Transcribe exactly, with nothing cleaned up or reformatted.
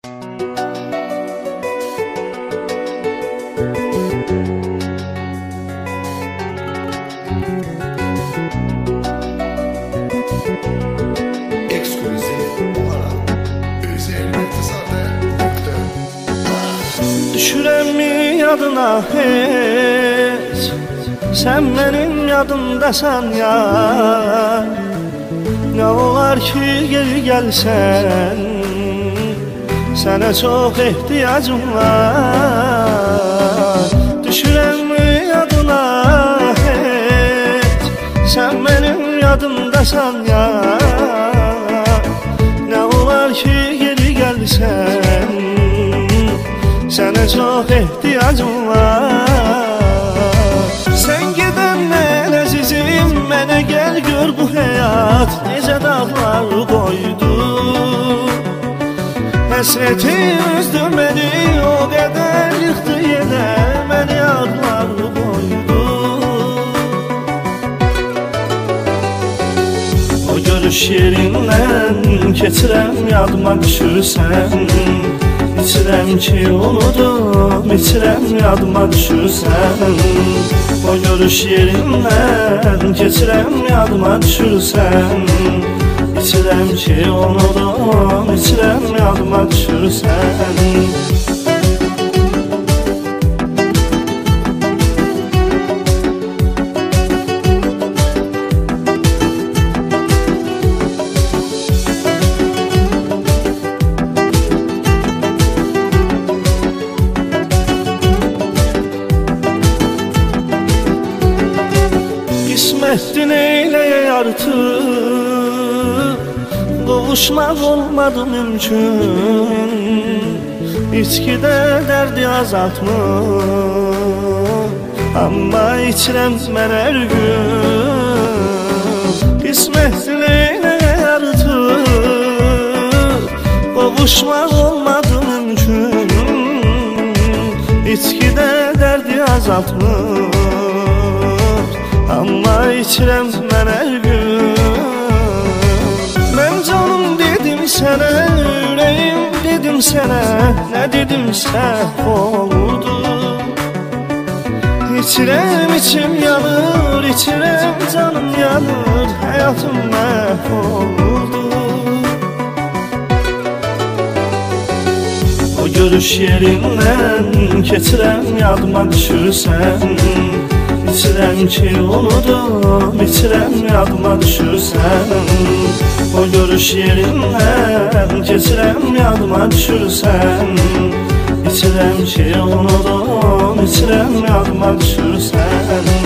Düşürəm yadına heç, sən mənim yadımdasan ya. Nə olar ki geri gəlsən, sənə çox ehtiyacım var. Düşürəm yadına heç, sən mənim yadımdasan ya. Nə olar ki geri gəlsən, sənə çox ehtiyacım var. Sən gedəndən əzizim, mənə gəl gör bu həyat necə dağlar qoydu. Həsrəti üzdü məni, o qədər yıxdı yenə, məni ağlar qoydu. O görüş yerindən keçirəm, yadıma düşürsən. İçirəm ki unudum, içirəm yadıma düşürsən. O görüş yerindən keçirəm, yadıma düşürsən. İçirəm ki unudum, içirəm yadıma düşürsən. Qismətdin eyləyə artıq, qovuşmaq olmadı mümkün. İçkidə dərdi azaltmır, amma içirəm mən hər gün. Qismətdin eyləyə artıq, qovuşmaq olmadı mümkün. İçkidə dərdi azaltmır, amma içirəm mən hər gün. Mən canım dedim sənə, ürəyim dedim sənə, nə dedimsə oldu. İçirəm içim yanır, içirəm canım yanır, həyatım məhv oldu. O görüş yerindən keçirəm, yadıma düşürsən. İçirəm ki unudum, içirəm yadıma düşürsən. O görüş yerindən keçirəm, yadıma düşürsən. İçirəm ki unudum, içirəm yadıma düşürsən.